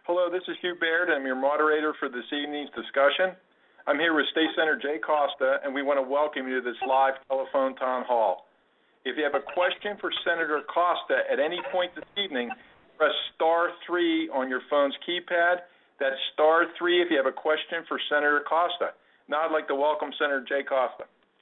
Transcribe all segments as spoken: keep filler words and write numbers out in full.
Hello, this is Hugh Baird. I'm your moderator for this evening's discussion. I'm here with State Senator Jay Costa, and we want to welcome you to this live telephone town hall. If you have a question for Senator Costa at any point this evening, press star three on your phone's keypad. That's star three if you have a question for Senator Costa. Now I'd like to welcome Senator Jay Costa.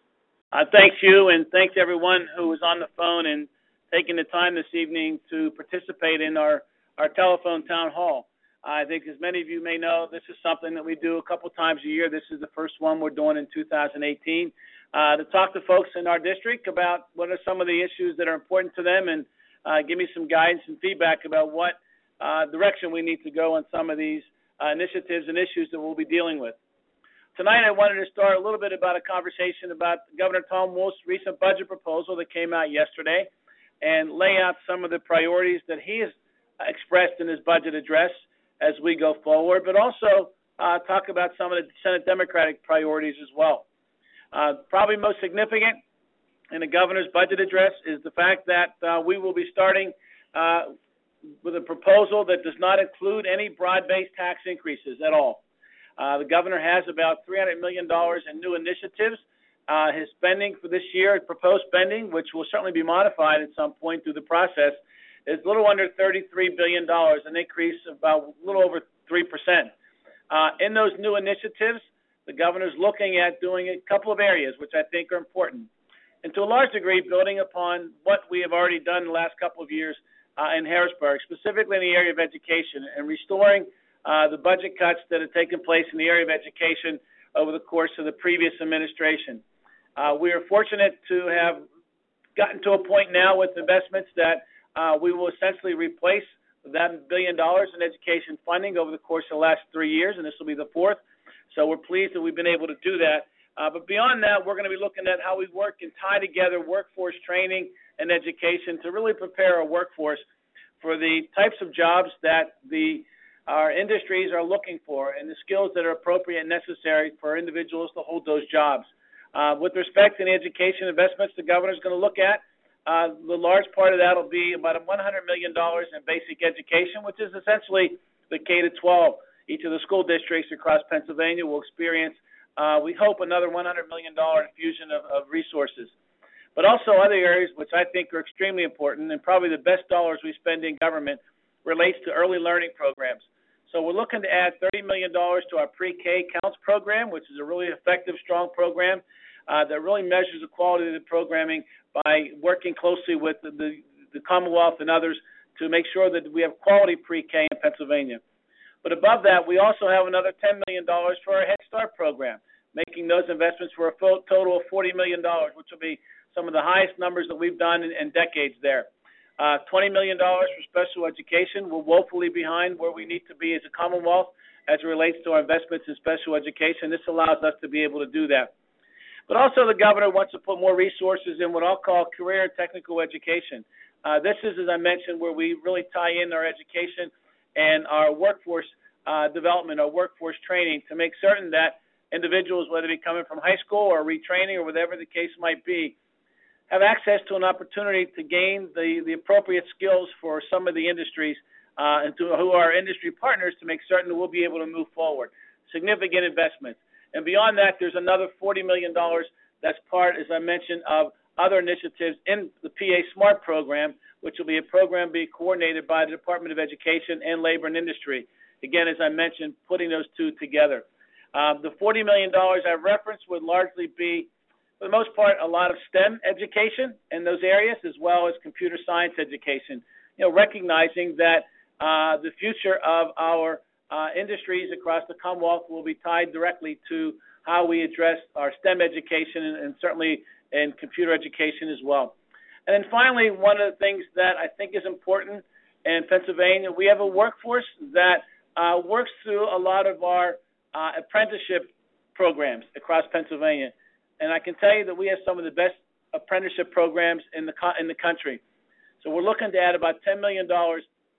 Uh, thanks, Hugh, and thanks everyone who was on the phone and taking the time this evening to participate in our, our telephone town hall. I think, as many of you may know, this is something that we do a couple times a year. This is the first one we're doing in two thousand eighteen, uh, to talk to folks in our district about what are some of the issues that are important to them and uh, give me some guidance and feedback about what uh, direction we need to go on some of these uh, initiatives and issues that we'll be dealing with. Tonight, I wanted to start a little bit about a conversation about Governor Tom Wolf's recent budget proposal that came out yesterday and lay out some of the priorities that he has expressed in his budget address as we go forward, but also uh, talk about some of the Senate Democratic priorities as well. Uh, probably most significant in the governor's budget address is the fact that uh, we will be starting uh, with a proposal that does not include any broad-based tax increases at all. Uh, the governor has about three hundred million dollars in new initiatives. Uh, his spending for this year, proposed spending, which will certainly be modified at some point through the process, is a little under thirty-three billion dollars, an increase of about a little over three percent. Uh, in those new initiatives, the governor's looking at doing a couple of areas which I think are important, and to a large degree building upon what we have already done in the last couple of years uh, in Harrisburg, specifically in the area of education, and restoring uh, the budget cuts that have taken place in the area of education over the course of the previous administration. Uh, we are fortunate to have gotten to a point now with investments that Uh, we will essentially replace that billion dollars in education funding over the course of the last three years, and this will be the fourth. So we're pleased that we've been able to do that. Uh, but beyond that, we're going to be looking at how we work and tie together workforce training and education to really prepare our workforce for the types of jobs that the our industries are looking for and the skills that are appropriate and necessary for individuals to hold those jobs. Uh, with respect to the education investments, the governor is going to look at Uh, the large part of that will be about one hundred million dollars in basic education, which is essentially the K to twelve. Each of the school districts across Pennsylvania will experience, uh, we hope, another one hundred million dollars infusion of, of resources. But also other areas which I think are extremely important, and probably the best dollars we spend in government, relates to early learning programs. So we're looking to add thirty million dollars to our pre-K counts program, which is a really effective, strong program uh, that really measures the quality of the programming by working closely with the, the, the Commonwealth and others to make sure that we have quality pre-K in Pennsylvania. But above that, we also have another ten million dollars for our Head Start program, making those investments for a full total of forty million dollars, which will be some of the highest numbers that we've done in, in decades there. Uh, twenty million dollars for special education. We're woefully behind where we need to be as a Commonwealth as it relates to our investments in special education. This allows us to be able to do that. But also the governor wants to put more resources in what I'll call career and technical education. Uh, this is, as I mentioned, where we really tie in our education and our workforce uh, development, our workforce training, to make certain that individuals, whether they be coming from high school or retraining or whatever the case might be, have access to an opportunity to gain the, the appropriate skills for some of the industries uh, and to who are industry partners to make certain that we'll be able to move forward. Significant investments. And beyond that, there's another forty million dollars that's part, as I mentioned, of other initiatives in the P A SMART program, which will be a program being coordinated by the Department of Education and Labor and Industry. Again, as I mentioned, putting those two together. Um, the forty million dollars I referenced would largely be, for the most part, a lot of STEM education in those areas, as well as computer science education, you know, recognizing that uh, the future of our Uh, industries across the Commonwealth will be tied directly to how we address our STEM education and, and certainly in computer education as well. And then finally, one of the things that I think is important in Pennsylvania, we have a workforce that uh, works through a lot of our uh, apprenticeship programs across Pennsylvania. And I can tell you that we have some of the best apprenticeship programs in the in the country. So we're looking to add about ten million dollars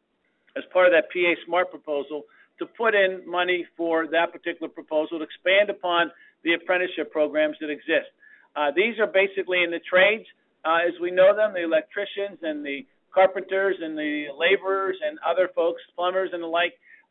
as part of that P A SMART proposal to put in money for that particular proposal to expand upon the apprenticeship programs that exist. Uh, these are basically in the trades, uh, as we know them, the electricians and the carpenters and the laborers and other folks, plumbers and the like,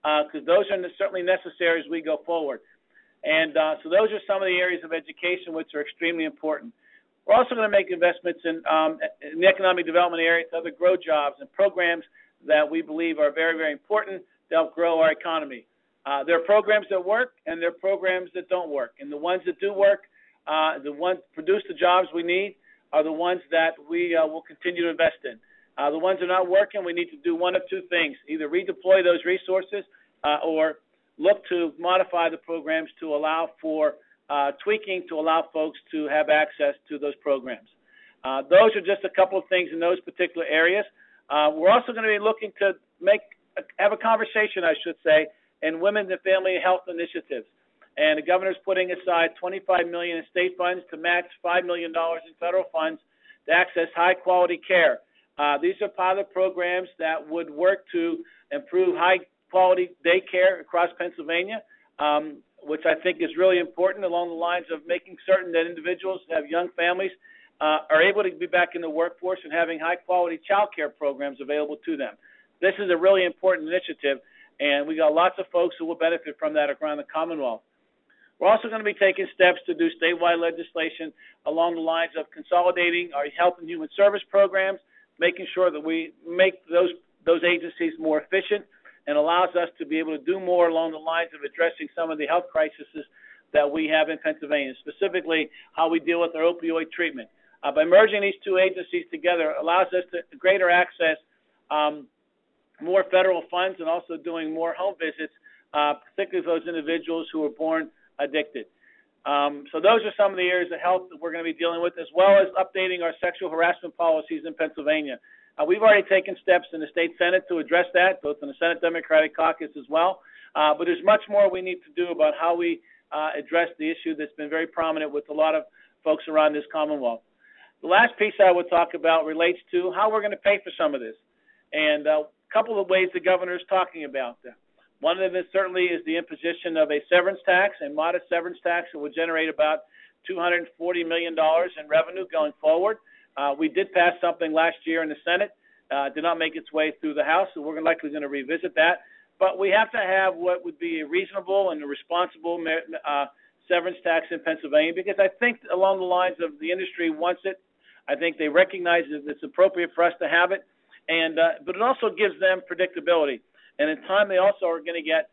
because uh, those are certainly necessary as we go forward. And uh, so those are some of the areas of education which are extremely important. We're also going to make investments in, um, in the economic development area to other grow jobs and programs that we believe are very, very important to help grow our economy. Uh, there are programs that work and there are programs that don't work. And the ones that do work, uh, the ones that produce the jobs we need, are the ones that we uh, will continue to invest in. Uh, the ones that are not working, we need to do one of two things: either redeploy those resources uh, or look to modify the programs to allow for uh, tweaking to allow folks to have access to those programs. Uh, those are just a couple of things in those particular areas. Uh, we're also going to be looking to make have a conversation, I should say, in women's and family health initiatives. And the governor's putting aside twenty-five million dollars in state funds to match five million dollars in federal funds to access high-quality care. Uh, these are pilot programs that would work to improve high quality daycare across Pennsylvania, um, which I think is really important along the lines of making certain that individuals that have young families uh, are able to be back in the workforce and having high-quality child care programs available to them. This is a really important initiative, and we got lots of folks who will benefit from that around the Commonwealth. We're also going to be taking steps to do statewide legislation along the lines of consolidating our health and human service programs, making sure that we make those, those agencies more efficient, and allows us to be able to do more along the lines of addressing some of the health crises that we have in Pennsylvania, specifically how we deal with our opioid treatment. Uh, by merging these two agencies together allows us to greater access um, more federal funds and also doing more home visits, uh, particularly for those individuals who are born addicted. Um, so those are some of the areas of health that we're going to be dealing with, as well as updating our sexual harassment policies in Pennsylvania. Uh, we've already taken steps in the state Senate to address that, both in the Senate Democratic Caucus as well. Uh, but there's much more we need to do about how we uh, address the issue that's been very prominent with a lot of folks around this Commonwealth. The last piece I would talk about relates to how we're going to pay for some of this. And uh, a couple of ways the governor is talking about that. One of them is certainly is the imposition of a severance tax, a modest severance tax that would generate about two hundred forty million dollars in revenue going forward. Uh, we did pass something last year in the Senate, uh, did not make its way through the House, so we're likely going to revisit that. But we have to have what would be a reasonable and a responsible uh, severance tax in Pennsylvania, because I think along the lines of the industry wants it. I think they recognize that it's appropriate for us to have it, and uh, but it also gives them predictability. And in time, they also are going to get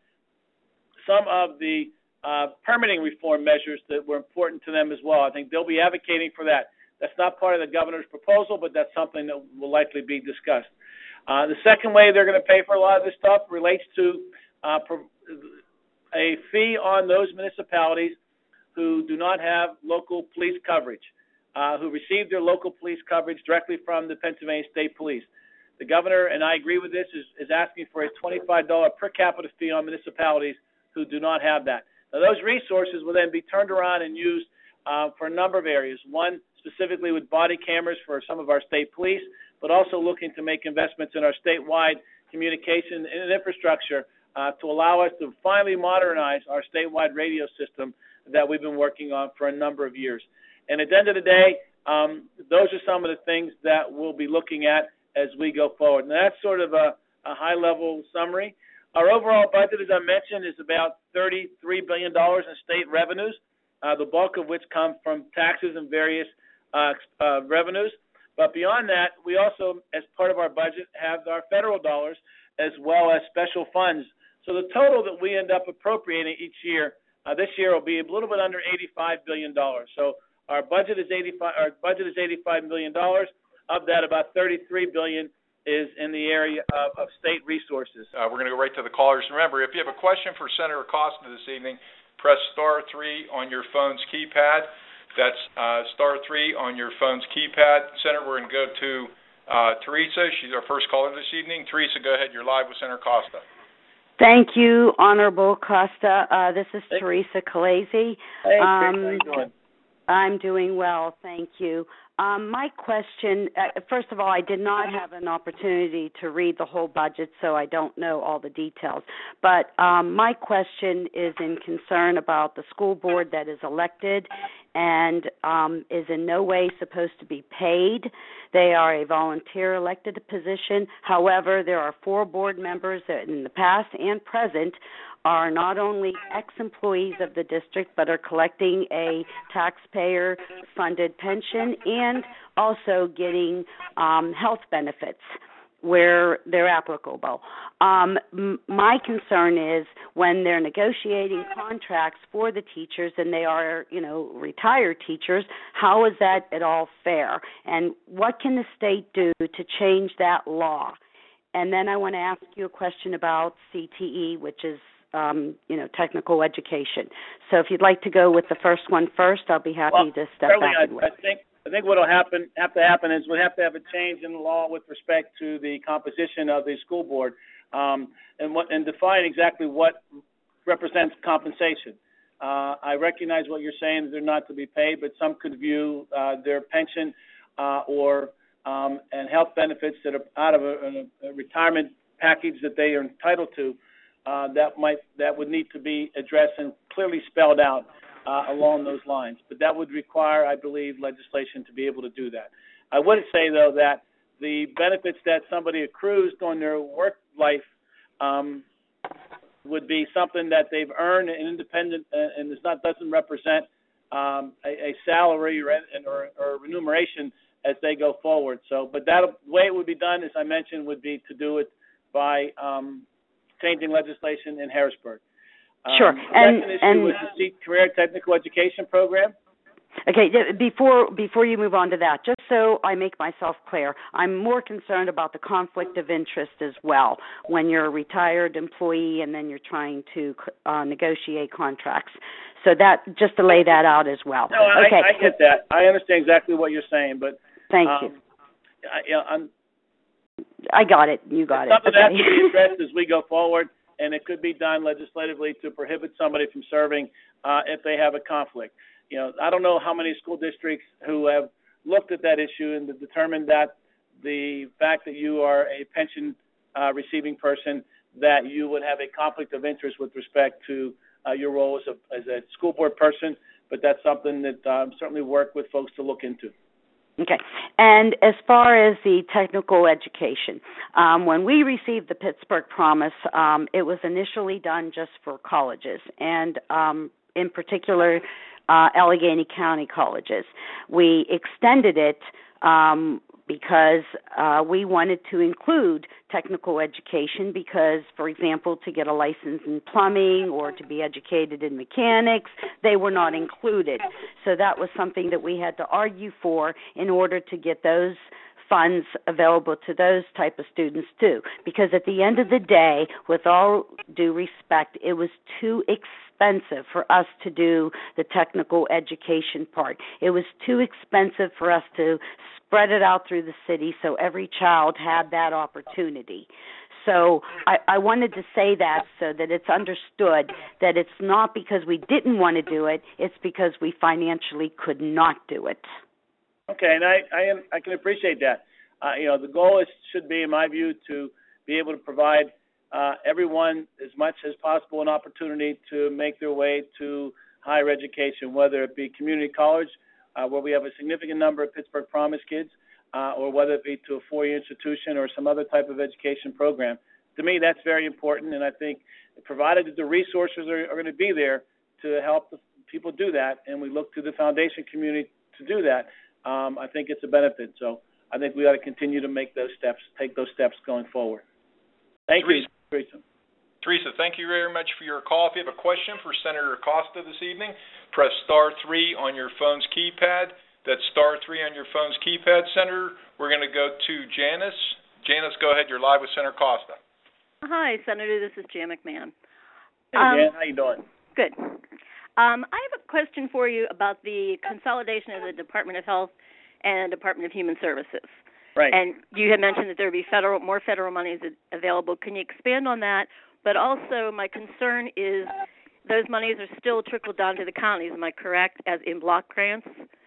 some of the uh, permitting reform measures that were important to them as well. I think they'll be advocating for that. That's not part of the governor's proposal, but that's something that will likely be discussed. Uh, the second way they're going to pay for a lot of this stuff relates to uh, a fee on those municipalities who do not have local police coverage, uh, who receive their local police coverage directly from the Pennsylvania State Police. The governor, and I agree with this, is, is asking for a twenty-five dollars per capita fee on municipalities who do not have that. Now, those resources will then be turned around and used uh, for a number of areas. One, specifically with body cameras for some of our state police, but also looking to make investments in our statewide communication and infrastructure uh, to allow us to finally modernize our statewide radio system that we've been working on for a number of years. And at the end of the day, um, those are some of the things that we'll be looking at as we go forward. And that's sort of a, a high-level summary. Our overall budget, as I mentioned, is about thirty-three billion dollars in state revenues, uh, the bulk of which come from taxes and various uh, uh, revenues. But beyond that, we also, as part of our budget, have our federal dollars as well as special funds. So the total that we end up appropriating each year, uh, this year will be a little bit under eighty-five billion dollars. So our budget is eighty-five. Our budget is eighty-five million dollars. Of that, about thirty-three billion dollars is in the area of, of state resources. Uh, we're going to go right to the callers. Remember, if you have a question for Senator Costa this evening, press star three on your phone's keypad. That's uh, star three on your phone's keypad. Senator, we're going to go to uh, Teresa. She's our first caller this evening. Teresa, go ahead. You're live with Senator Costa. Thank you, Honorable Costa. Uh, this is Thank Teresa Calesi. Hey, um, Teresa, how you doing? I'm doing well, thank you. Um, my question, uh, first of all, I did not have an opportunity to read the whole budget, so I don't know all the details. But um, my question is in concern about the school board that is elected and um, is in no way supposed to be paid. They are a volunteer elected position. However, there are four board members that in the past and present are not only ex-employees of the district but are collecting a taxpayer-funded pension and also getting um, health benefits where they're applicable. Um, m- my concern is when they're negotiating contracts for the teachers and they are, you know, retired teachers, how is that at all fair? And what can the state do to change that law? And then I want to ask you a question about C T E, which is, um, you know, technical education. So if you'd like to go with the first one first, I'll be happy well, to step certainly back. I, I think I think what will happen have to happen is we have to have a change in the law with respect to the composition of the school board, um, and what and define exactly what represents compensation. Uh, I recognize what you're saying; they're not to be paid, but some could view uh, their pension uh, or um, and health benefits that are out of a, a retirement package that they are entitled to. Uh, that might that would need to be addressed and clearly spelled out uh, along those lines. But that would require, I believe, legislation to be able to do that. I would say, though, that the benefits that somebody accrues during their work life um, would be something that they've earned and independent, uh, and it's not doesn't represent um, a, a salary or, or, or remuneration as they go forward. So, but that the way it would be done, as I mentioned, would be to do it by um, changing legislation in Harrisburg. Um, Sure. The and, second issue and was the SEEK Career Technical Education Program. Okay, before before you move on to that, just so I make myself clear, I'm more concerned about the conflict of interest as well when you're a retired employee and then you're trying to uh, negotiate contracts. So that, just to lay that out as well. No, I, okay. I get that. I understand exactly what you're saying, but thank um, you. I, you know, I'm, I got it. You got it's it. something Okay. that has to be addressed as we go forward, and it could be done legislatively to prohibit somebody from serving uh, if they have a conflict. You know, I don't know how many school districts who have looked at that issue and determined that the fact that you are a pension uh, receiving person, that you would have a conflict of interest with respect to uh, your role as a, as a school board person, but that's something that um, certainly work with folks to look into. Okay. And as far as the technical education, um, when we received the Pittsburgh Promise, um, it was initially done just for colleges, and um, in particular, uh, Allegheny County colleges. We extended it um, because uh, we wanted to include technical education because, for example, to get a license in plumbing or to be educated in mechanics, they were not included. So that was something that we had to argue for in order to get those funds available to those type of students too. Because at the end of the day, with all due respect, it was too expensive for us to do the technical education part. It was too expensive for us to spread it out through the city so every child had that opportunity. So I, I wanted to say that so that it's understood that it's not because we didn't want to do it, it's because we financially could not do it. Okay, and I I, am, I can appreciate that. Uh, you know, the goal is should be, in my view, to be able to provide uh, everyone as much as possible an opportunity to make their way to higher education, whether it be community college, uh, where we have a significant number of Pittsburgh Promise kids, uh, or whether it be to a four-year institution or some other type of education program. To me, that's very important, and I think provided that the resources are, are going to be there to help the people do that, and we look to the foundation community to do that, um, I think it's a benefit. So I think we ought to continue to make those steps, take those steps going forward. Thank Teresa. you, Teresa. Teresa, thank you very much for your call. If you have a question for Senator Acosta this evening, press star three on your phone's keypad. That's star three on your phone's keypad, Senator. We're going to go to Janice. Janice, go ahead. You're live with Senator Acosta. Hi, Senator. This is Jan McMahon. Hey, um, Jan. How you doing? Good. Um, I have a question for you about the consolidation of the Department of Health and Department of Human Services. Right. And you had mentioned that there would be federal, more federal monies available. Can you expand on that? But also, my concern is those monies are still trickled down to the counties. Am I correct? As in block grants,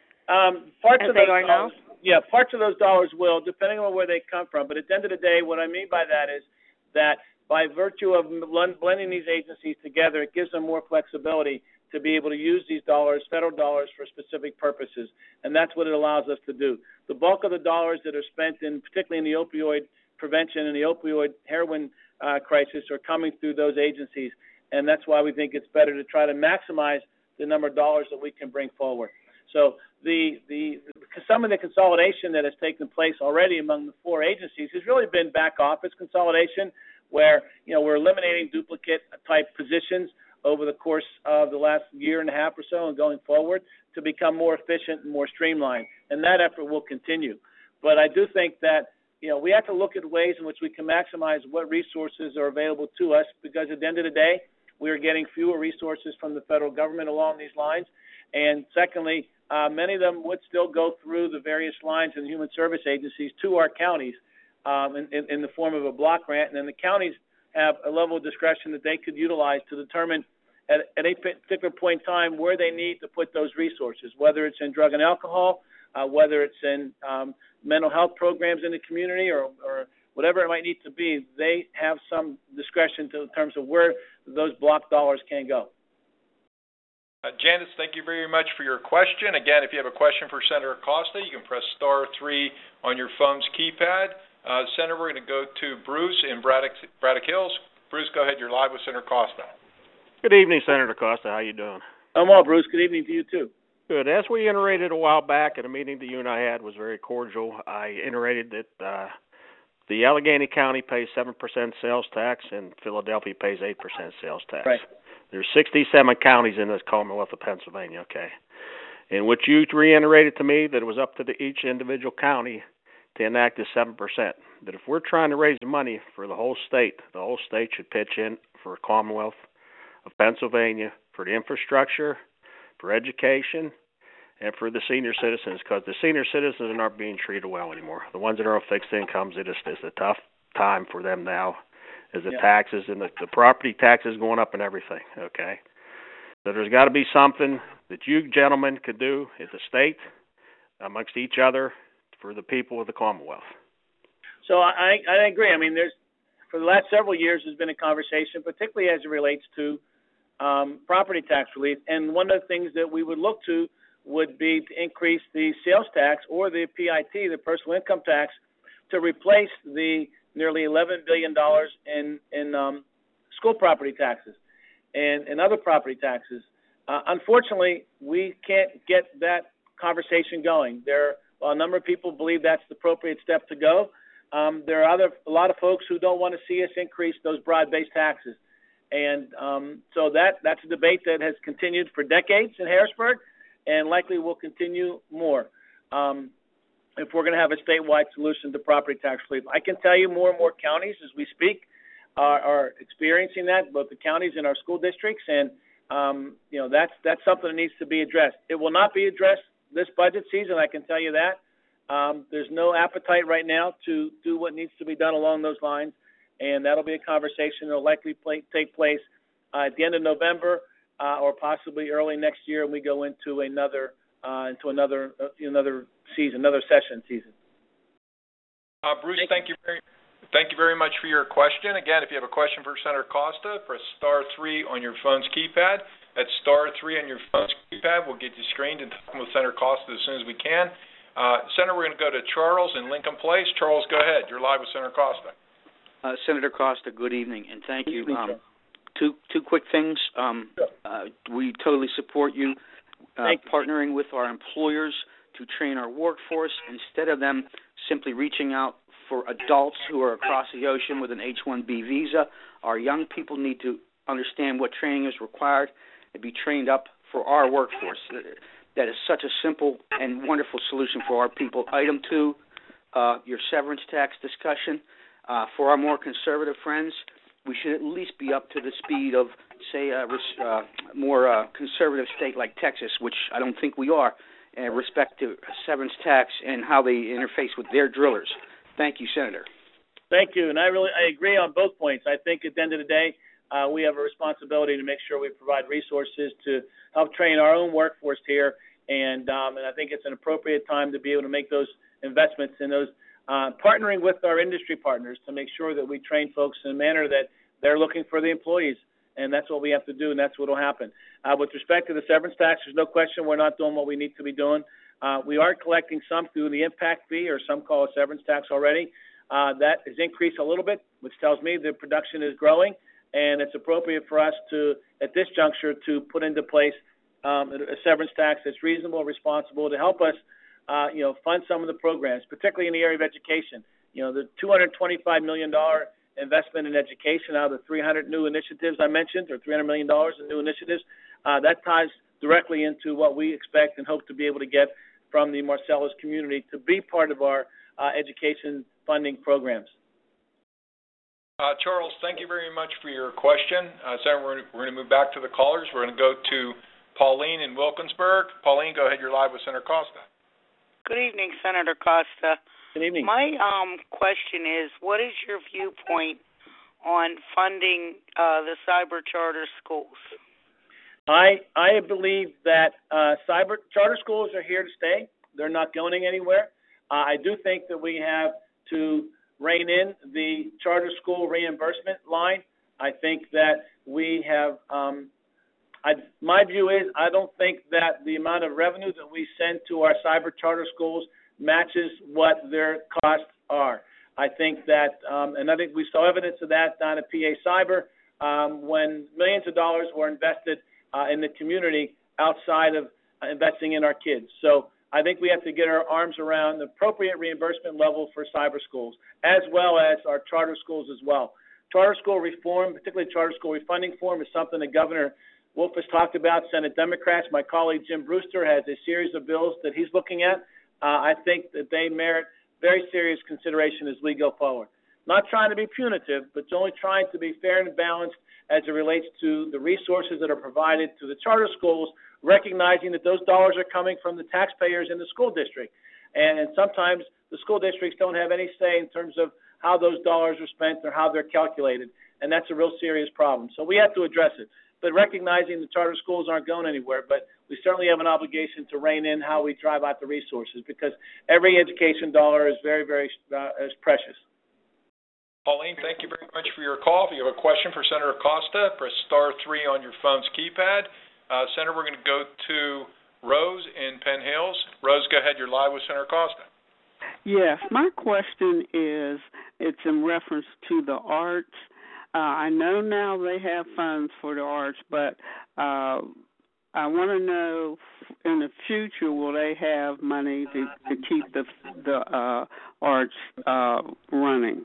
Um, parts as of they those are dollars, now. Yeah, parts of those dollars will, depending on where they come from. But at the end of the day, what I mean by that is that by virtue of blending these agencies together, it gives them more flexibility to to be able to use these dollars, federal dollars, for specific purposes, and that's what it allows us to do. The bulk of the dollars that are spent, in particularly in the opioid prevention and the opioid heroin uh, crisis, are coming through those agencies, and that's why we think it's better to try to maximize the number of dollars that we can bring forward. So the, the some of the consolidation that has taken place already among the four agencies has really been back office consolidation, where you know we're eliminating duplicate type positions over the course of the last year and a half or so and going forward to become more efficient and more streamlined. And that effort will continue. But I do think that, you know, we have to look at ways in which we can maximize what resources are available to us, because at the end of the day, we are getting fewer resources from the federal government along these lines. And secondly, uh, many of them would still go through the various lines in the human service agencies to our counties um, in, in, in the form of a block grant. And then the counties have a level of discretion that they could utilize to determine at, at a particular point in time where they need to put those resources, whether it's in drug and alcohol, uh, whether it's in um, mental health programs in the community, or, or whatever it might need to be. They have some discretion to, in terms of where those block dollars can go. Uh, Janice, thank you very much for your question. Again, if you have a question for Senator Acosta, you can press star three on your phone's keypad. Uh, Senator, we're going to go to Bruce in Braddock, Braddock Hills. Bruce, go ahead. You're live with Senator Acosta. Good evening, Senator Acosta. How you doing? I'm well, Bruce. Good evening to you, too. Good. As we iterated a while back at a meeting that you and I had was very cordial, I iterated that uh, the Allegheny County pays seven percent sales tax and Philadelphia pays eight percent sales tax. Right. There's sixty-seven counties in this Commonwealth of Pennsylvania, okay? In which you reiterated to me that it was up to the, each individual county to enact this seven percent. That if we're trying to raise money for the whole state, the whole state should pitch in for Commonwealth of Pennsylvania for the infrastructure, for education, and for the senior citizens, because the senior citizens are not being treated well anymore. The ones that are on fixed incomes, it is it's a tough time for them now, as the yeah. taxes and the, the property taxes going up and everything, okay? So there's got to be something that you gentlemen could do at the state, amongst each other, for the people of the Commonwealth. So I, I agree. I mean, there's for the last several years there's been a conversation, particularly as it relates to um, property tax relief. And one of the things that we would look to would be to increase the sales tax or the P I T, the personal income tax, to replace the nearly eleven billion dollars in, in um, school property taxes and, and other property taxes. Uh, unfortunately, we can't get that conversation going. There While a number of people believe that's the appropriate step to go, um, there are other a lot of folks who don't want to see us increase those broad-based taxes. And um, so that, that's a debate that has continued for decades in Harrisburg and likely will continue more um, if we're going to have a statewide solution to property tax relief. I can tell you more and more counties as we speak are, are experiencing that, both the counties and our school districts, and um, you know that's that's something that needs to be addressed. It will not be addressed this budget season, I can tell you that. Um, there's no appetite right now to do what needs to be done along those lines, and that'll be a conversation that will likely play, take place uh, at the end of November uh, or possibly early next year, and we go into another uh, into another uh, another season, another session season. Uh, Bruce, thank you very thank you very much for your question. Again, if you have a question for Senator Acosta, press star three on your phone's keypad. That's star three on your phone's keypad. We'll get you screened and talk with Senator Acosta as soon as we can. Uh, Senator, we're going to go to Charles in Lincoln Place. Charles, go ahead. You're live with Senator Acosta. Uh, Senator Acosta, good evening, and thank you. Evening, um, two two quick things. Um, sure. uh, we totally support you, uh, you partnering with our employers to train our workforce instead of them simply reaching out for adults who are across the ocean with an H one B visa. Our young people need to understand what training is required and be trained up for our workforce. That is such a simple and wonderful solution for our people. Item two, uh, your severance tax discussion. Uh, for our more conservative friends, we should at least be up to the speed of, say, a res- uh, more uh, conservative state like Texas, which I don't think we are, in respect to severance tax and how they interface with their drillers. Thank you, Senator. Thank you, and I really I agree on both points. I think at the end of the day, uh, we have a responsibility to make sure we provide resources to help train our own workforce here, and um, and I think it's an appropriate time to be able to make those investments in those, uh, partnering with our industry partners to make sure that we train folks in a manner that they're looking for the employees and that's what we have to do, and that's what will happen. Uh, with respect to the severance tax, there's no question we're not doing what we need to be doing. Uh, we are collecting some through the impact fee, or some call it severance tax already. Uh, that has increased a little bit, which tells me the production is growing, and it's appropriate for us to, at this juncture, to put into place um, a severance tax that's reasonable and responsible to help us, uh, you know, fund some of the programs, particularly in the area of education. You know, the two hundred twenty-five million dollars investment in education out of the three hundred new initiatives I mentioned, or three hundred million dollars in new initiatives, uh, that ties directly into what we expect and hope to be able to get from the Marcellus community to be part of our uh, education funding programs. Uh, Charles, thank you very much for your question. Uh, Senator, we're, we're going to move back to the callers. We're going to go to Pauline in Wilkinsburg. Pauline, go ahead. You're live with Senator Costa. Good evening, Senator Costa. Good evening. My um, question is, what is your viewpoint on funding uh, the cyber charter schools? I I believe that uh, cyber charter schools are here to stay. They're not going anywhere. Uh, I do think that we have to rein in the charter school reimbursement line. I think that we have, um, I, my view is I don't think that the amount of revenue that we send to our cyber charter schools matches what their costs are. I think that, um, and I think we saw evidence of that down at P A Cyber um, when millions of dollars were invested uh, in the community outside of uh, investing in our kids. So I think we have to get our arms around the appropriate reimbursement level for cyber schools, as well as our charter schools as well. Charter school reform, particularly charter school refunding reform, is something that Governor Wolf has talked about. Senate Democrats, my colleague Jim Brewster, has a series of bills that he's looking at. Uh, I think that they merit very serious consideration as we go forward. Not trying to be punitive, but only trying to be fair and balanced as it relates to the resources that are provided to the charter schools, recognizing that those dollars are coming from the taxpayers in the school district. And, and sometimes the school districts don't have any say in terms of how those dollars are spent or how they're calculated, and that's a real serious problem. So we have to address it. But recognizing the charter schools aren't going anywhere, but we certainly have an obligation to rein in how we drive out the resources, because every education dollar is very, very uh, is precious. Pauline, thank you very much for your call. If you have a question for Senator Costa, press star three on your phone's keypad. Uh, Senator, we're going to go to Rose in Penn Hills. Rose, go ahead. You're live with Senator Costa. Yes, my question is, it's in reference to the arts. Uh, I know now they have funds for the arts, but uh, I want to know in the future, will they have money to, to keep the the uh, arts uh, running?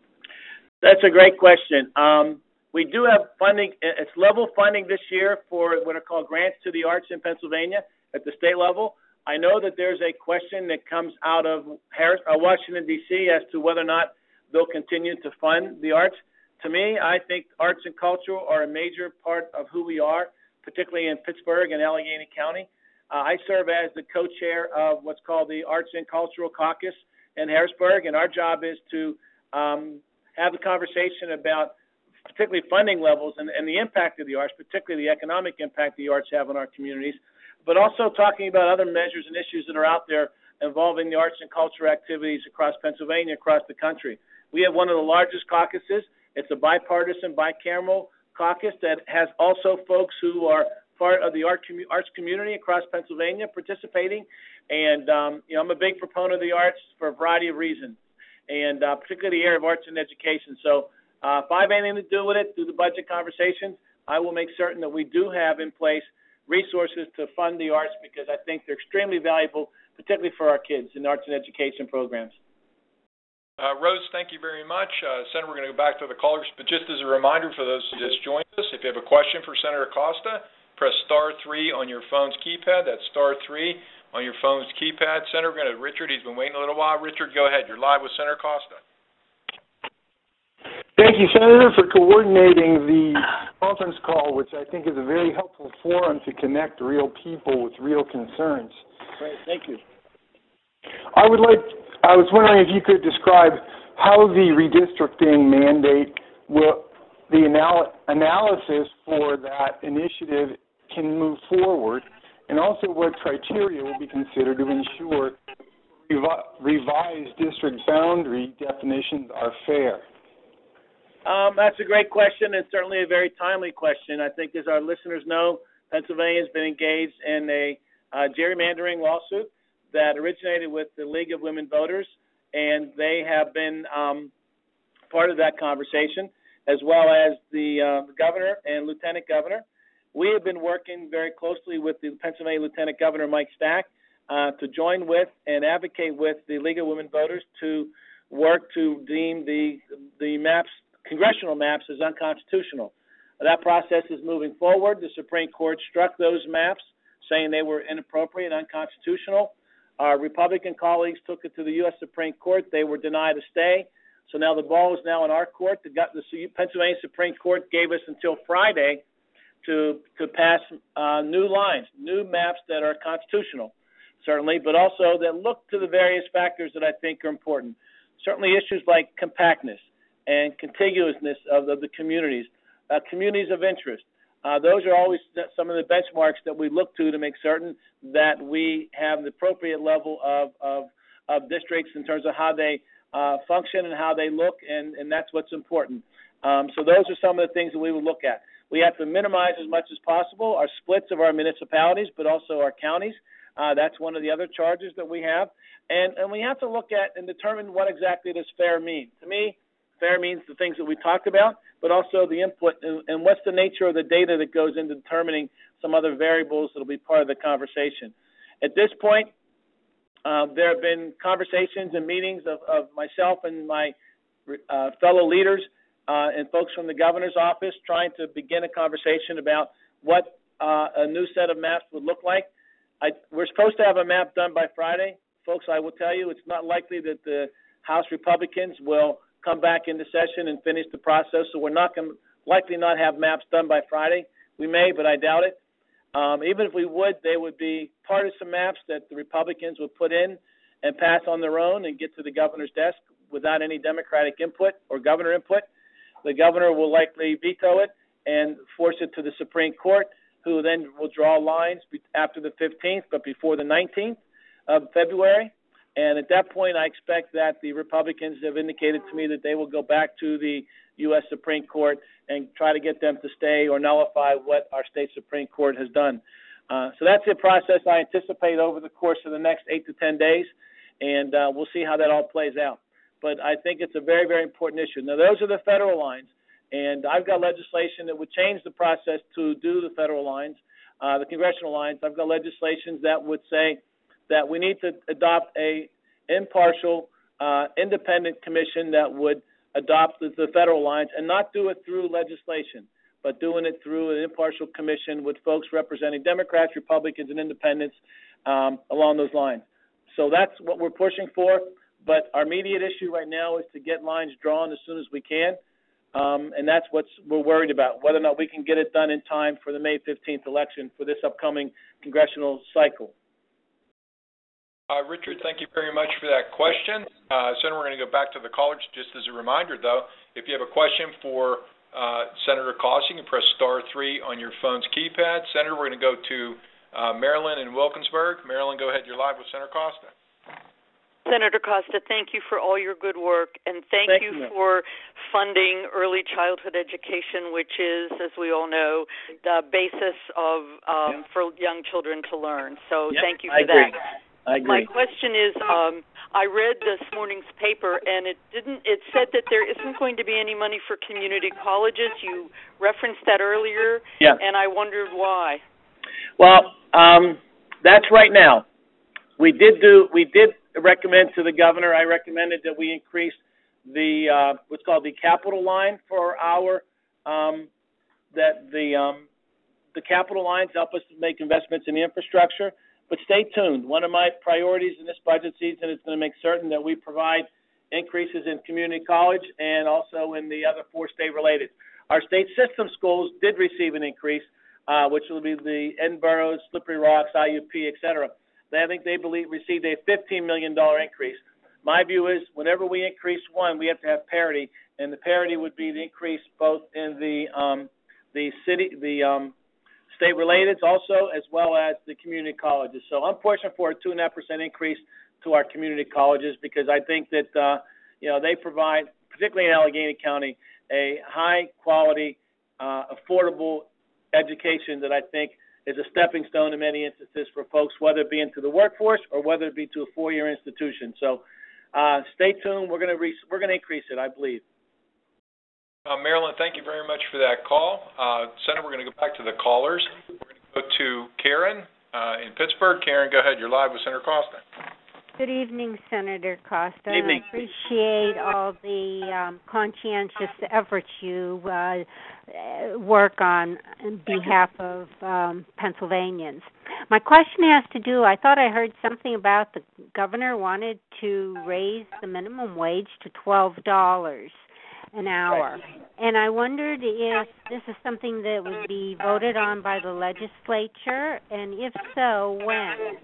That's a great question. Um, we do have funding. It's level funding this year for what are called grants to the arts in Pennsylvania at the state level. I know that there's a question that comes out of Harris, uh, Washington, D C as to whether or not they'll continue to fund the arts. To me, I think arts and culture are a major part of who we are, particularly in Pittsburgh and Allegheny County. Uh, I serve as the co-chair of what's called the Arts and Cultural Caucus in Harrisburg, and our job is to um, have a conversation about particularly funding levels and, and the impact of the arts, particularly the economic impact the arts have on our communities, but also talking about other measures and issues that are out there involving the arts and culture activities across Pennsylvania, across the country. We have one of the largest caucuses. It's a bipartisan, bicameral caucus that has also folks who are part of the art commu- arts community across Pennsylvania participating. And, um, you know, I'm a big proponent of the arts for a variety of reasons, and uh, particularly the area of arts and education. So uh, if I have anything to do with it through the budget conversations, I will make certain that we do have in place resources to fund the arts, because I think they're extremely valuable, particularly for our kids in arts and education programs. Uh, Rose, thank you very much. Uh, Senator, we're going to go back to the callers, but just as a reminder for those who just joined us, if you have a question for Senator Costa, press star three on your phone's keypad. That's star three on your phone's keypad. Senator, we're going to Richard. He's been waiting a little while. Richard, go ahead. You're live with Senator Costa. Thank you, Senator, for coordinating the conference call, which I think is a very helpful forum to connect real people with real concerns. Great. Thank you. I would like, I was wondering if you could describe how the redistricting mandate will, the anal- analysis for that initiative can move forward, and also what criteria will be considered to ensure revi- revised district boundary definitions are fair. Um, that's a great question, and certainly a very timely question. I think, as our listeners know, Pennsylvania has been engaged in a uh, gerrymandering lawsuit that originated with the League of Women Voters, and they have been um, part of that conversation, as well as the uh, governor and lieutenant governor. We have been working very closely with the Pennsylvania Lieutenant Governor, Mike Stack, uh, to join with and advocate with the League of Women Voters to work to deem the the maps, congressional maps, as unconstitutional. That process is moving forward. The Supreme Court struck those maps, saying they were inappropriate and unconstitutional. Our Republican colleagues took it to the U S Supreme Court. They were denied a stay. So now the ball is now in our court. The, the Pennsylvania Supreme Court gave us until Friday to to pass uh, new lines, new maps that are constitutional, certainly, but also that look to the various factors that I think are important. Certainly issues like compactness and contiguousness of, of the communities, uh, communities of interest. Uh, those are always some of the benchmarks that we look to to make certain that we have the appropriate level of, of, of districts in terms of how they uh, function and how they look, and, and that's what's important. Um, so those are some of the things that we would look at. We have to minimize as much as possible our splits of our municipalities, but also our counties. Uh, that's one of the other charges that we have. And, and we have to look at and determine what exactly does fair mean. To me, fair means the things that we talked about, but also the input and, and what's the nature of the data that goes into determining some other variables that will be part of the conversation. At this point, uh, there have been conversations and meetings of, of myself and my uh, fellow leaders Uh, and folks from the governor's office trying to begin a conversation about what uh, a new set of maps would look like. I, we're supposed to have a map done by Friday. Folks, I will tell you it's not likely that the House Republicans will come back into session and finish the process, so we're not going to likely not have maps done by Friday. We may, but I doubt it. Um, even if we would, they would be partisan maps that the Republicans would put in and pass on their own and get to the governor's desk without any Democratic input or governor input. The governor will likely veto it and force it to the Supreme Court, who then will draw lines after the fifteenth, but before the nineteenth of February. And at that point, I expect that the Republicans have indicated to me that they will go back to the U S Supreme Court and try to get them to stay or nullify what our state Supreme Court has done. Uh, so that's the process I anticipate over the course of the next eight to ten days, and uh, we'll see how that all plays out. But I think it's a very, very important issue. Now, those are the federal lines, and I've got legislation that would change the process to do the federal lines, uh, the congressional lines. I've got legislation that would say that we need to adopt a impartial, uh, independent commission that would adopt the, the federal lines and not do it through legislation, but doing it through an impartial commission with folks representing Democrats, Republicans, and independents um, along those lines. So that's what we're pushing for. But our immediate issue right now is to get lines drawn as soon as we can, um, and that's what we're worried about, whether or not we can get it done in time for the May fifteenth election for this upcoming congressional cycle. Uh, Richard, thank you very much for that question. Uh, Senator, we're going to go back to the callers. Just as a reminder, though, if you have a question for uh, Senator Costa, you can press star three on your phone's keypad. Senator, we're going to go to uh, Marilyn in Wilkinsburg. Marilyn, go ahead. You're live with Senator Costa. Senator Costa, thank you for all your good work, and thank, thank you, you for funding early childhood education, which is, as we all know, the basis of um, yeah. for young children to learn. So yep, thank you for I agree. that. I agree. My question is, um, I read this morning's paper, and it didn't. It said that there isn't going to be any money for community colleges. You referenced that earlier, yeah. and I wondered why. Well, um, that's right now. We did do. We did. recommend to the governor, I recommended that we increase the uh, what's called the capital line for our um, that the um, the capital lines help us to make investments in the infrastructure. But stay tuned. One of my priorities in this budget season is going to make certain that we provide increases in community college and also in the other four state related. Our state system schools did receive an increase, uh, which will be the Edinburghs, Slippery Rocks, I U P, et cetera. I think they believe received a fifteen million dollars increase. My view is whenever we increase one, we have to have parity, and the parity would be the increase both in the um, the city, the um, state related also, as well as the community colleges. So I'm pushing for a two and a half percent increase to our community colleges because I think that uh, you know they provide, particularly in Allegheny County, a high-quality, uh, affordable education that I think is a stepping stone in many instances for folks, whether it be into the workforce or whether it be to a four-year institution. So uh, stay tuned. We're going to re- we're going to increase it, I believe. Uh, Marilyn, thank you very much for that call. Uh, Senator, we're going to go back to the callers. We're going to go to Karen uh, in Pittsburgh. Karen, go ahead. You're live with Senator Costa. Good evening, Senator Costa. Good evening. I appreciate all the um, conscientious efforts you uh, work on on behalf of um, Pennsylvanians. My question has to do, I thought I heard something about the governor wanted to raise the minimum wage to twelve dollars an hour. And I wondered if this is something that would be voted on by the legislature, and if so, when?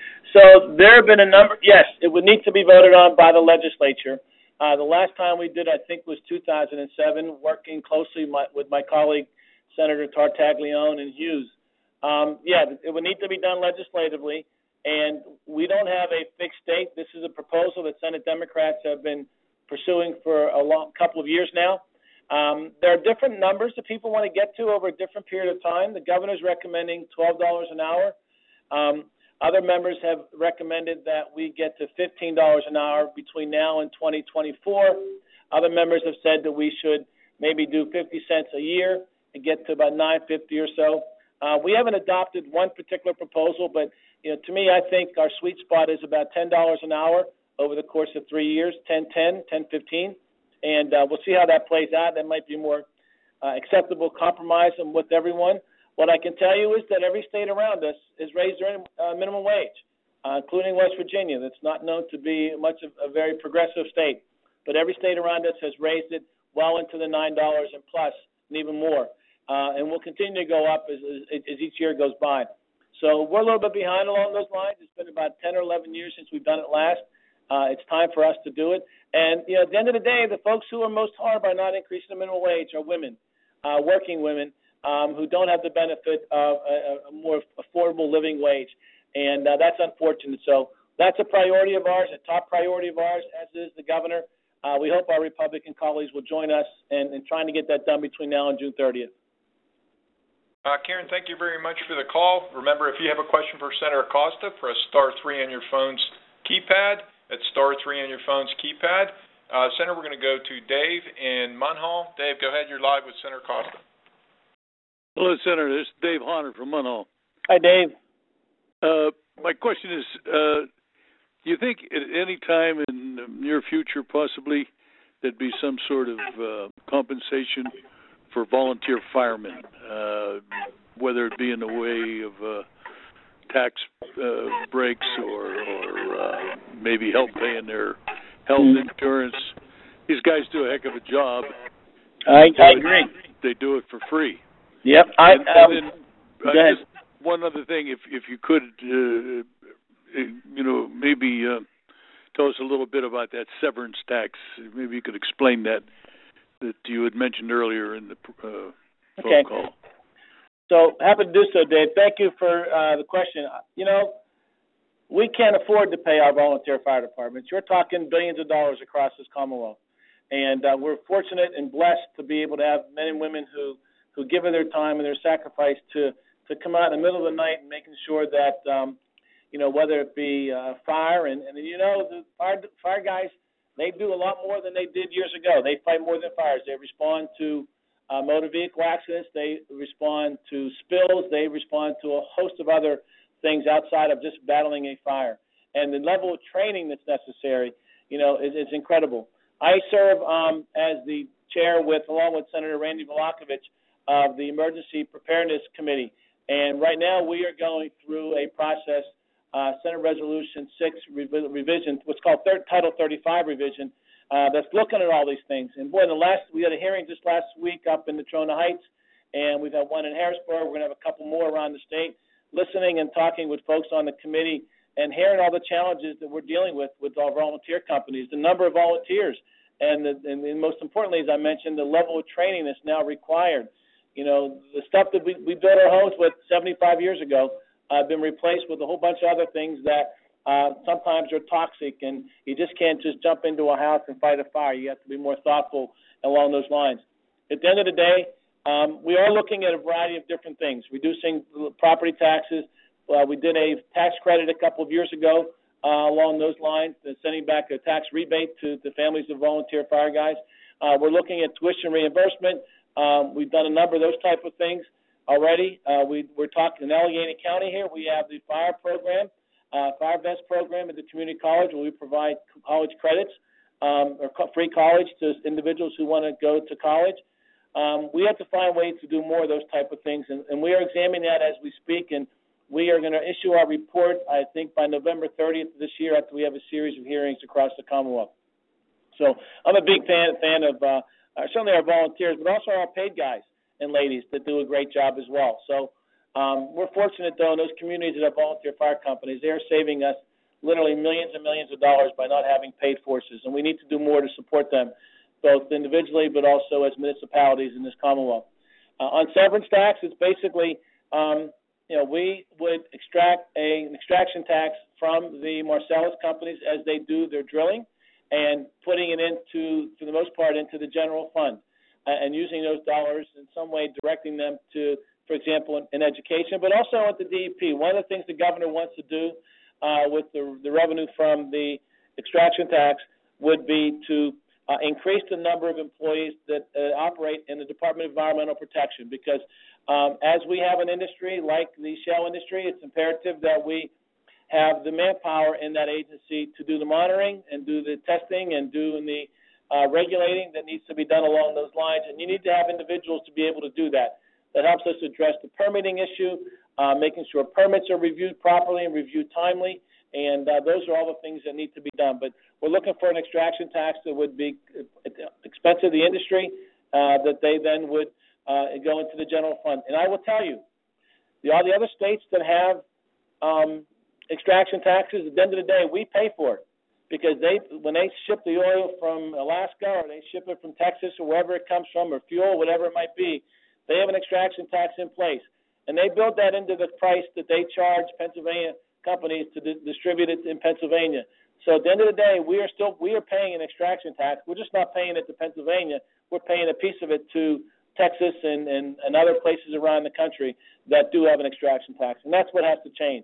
So there have been a number, yes, it would need to be voted on by the legislature. Uh, the last time we did, I think, was two thousand seven, working closely my, with my colleague, Senator Tartaglione and Hughes. Um, yeah, it would need to be done legislatively, and we don't have a fixed date. This is a proposal that Senate Democrats have been pursuing for a long couple of years now. Um, there are different numbers that people want to get to over a different period of time. The governor's recommending twelve dollars an hour. Um, Other members have recommended that we get to fifteen dollars an hour between now and twenty twenty-four. Other members have said that we should maybe do fifty cents a year and get to about nine fifty or so. Uh, we haven't adopted one particular proposal, but you know, to me, I think our sweet spot is about ten dollars an hour over the course of three years, ten ten, ten fifteen, and uh, we'll see how that plays out. That might be more uh, acceptable compromise with everyone. What I can tell you is that every state around us has raised their uh, minimum wage, uh, including West Virginia. That's not known to be much of a very progressive state. But every state around us has raised it well into the nine dollars and plus, and even more. Uh, and we'll continue to go up as, as, as each year goes by. So we're a little bit behind along those lines. It's been about ten or eleven years since we've done it last. Uh, it's time for us to do it. And, you know, at the end of the day, the folks who are most harmed by not increasing the minimum wage are women, uh, working women, Um, who don't have the benefit of a, a more affordable living wage. And uh, that's unfortunate. So that's a priority of ours, a top priority of ours, as is the governor. Uh, we hope our Republican colleagues will join us in, in trying to get that done between now and June thirtieth. Uh, Karen, thank you very much for the call. Remember, if you have a question for Senator Costa, press star three on your phone's keypad. That's star three on your phone's keypad. Uh, Senator, we're going to go to Dave in Munhall. Dave, go ahead. You're live with Senator Costa. Hello, Senator. This is Dave Honner from Munhall. Hi, Dave. Uh, my question is, uh, do you think at any time in the near future, possibly, there'd be some sort of uh, compensation for volunteer firemen, uh, whether it be in the way of uh, tax uh, breaks or, or uh, maybe help paying their health insurance? These guys do a heck of a job. I, I agree. They do it for free. Yep. I, and, um, and then, uh, go ahead. Just one other thing, if if you could, uh, you know, maybe uh, tell us a little bit about that severance tax. Maybe you could explain that that you had mentioned earlier in the uh, phone okay. call. So happy to do so, Dave. Thank you for uh, the question. You know, we can't afford to pay our volunteer fire departments. You're talking billions of dollars across this Commonwealth, and uh, we're fortunate and blessed to be able to have men and women who who give of their time and their sacrifice to, to come out in the middle of the night and making sure that, um, you know, whether it be uh, fire, and, and, you know, the fire, fire guys, they do a lot more than they did years ago. They fight more than fires. They respond to uh, motor vehicle accidents. They respond to spills. They respond to a host of other things outside of just battling a fire. And the level of training that's necessary, you know, is, is incredible. I serve um, as the chair with, along with Senator Randy Vlahovic, of the Emergency Preparedness Committee. And right now we are going through a process, uh, Senate Resolution six rev- revision, what's called third, Title thirty-five revision, uh, that's looking at all these things. And boy, the last we had a hearing just last week up in Natrona Heights, and we've had one in Harrisburg. We're going to have a couple more around the state, listening and talking with folks on the committee and hearing all the challenges that we're dealing with with our volunteer companies, the number of volunteers, and, the, and, and most importantly, as I mentioned, the level of training that's now required. You know, the stuff that we, we built our homes with seventy-five years ago uh, been replaced with a whole bunch of other things that uh, sometimes are toxic, and you just can't just jump into a house and fight a fire. You have to be more thoughtful along those lines. at the end of the day, um, we are looking at a variety of different things, reducing property taxes. Uh, we did a tax credit a couple of years ago uh, along those lines, and sending back a tax rebate to the families of volunteer fire guys. Uh, we're looking at tuition reimbursement. Um, we've done a number of those type of things already. Uh, we, we're talking in Allegheny County here. We have the fire program, uh, fire vest program at the community college where we provide college credits um, or co- free college to individuals who want to go to college. Um, we have to find ways to do more of those type of things, and, and we are examining that as we speak, and we are going to issue our report, I think, by November thirtieth of this year after we have a series of hearings across the Commonwealth. So I'm a big fan, fan of uh, certainly our volunteers, but also our paid guys and ladies that do a great job as well. So um, we're fortunate, though, in those communities that have volunteer fire companies, they're saving us literally millions and millions of dollars by not having paid forces, and we need to do more to support them, both individually but also as municipalities in this Commonwealth. Uh, on severance tax, it's basically, um, you know, we would extract a, an extraction tax from the Marcellus companies as they do their drilling and putting it into, for the most part, into the general fund uh, and using those dollars in some way, directing them to, for example, in, in education, but also at the D E P. One of the things the governor wants to do uh, with the, the revenue from the extraction tax would be to Uh, increase the number of employees that uh, operate in the Department of Environmental Protection, because um, as we have an industry like the shale industry, it's imperative that we have the manpower in that agency to do the monitoring and do the testing and do the uh, regulating that needs to be done along those lines, and you need to have individuals to be able to do that. That helps us address the permitting issue, uh, making sure permits are reviewed properly and reviewed timely, and uh, those are all the things that need to be done. But we're looking for an extraction tax that would be expensive to the industry, uh, that they then would uh, go into the general fund. And I will tell you, the, all the other states that have um, extraction taxes, at the end of the day, we pay for it, because they, when they ship the oil from Alaska or they ship it from Texas or wherever it comes from, or fuel, whatever it might be, they have an extraction tax in place. And they build that into the price that they charge Pennsylvania companies to di- distribute it in Pennsylvania. So at the end of the day, we are still we are paying an extraction tax. We're just not paying it to Pennsylvania. We're paying a piece of it to Texas and, and, and other places around the country that do have an extraction tax, and that's what has to change.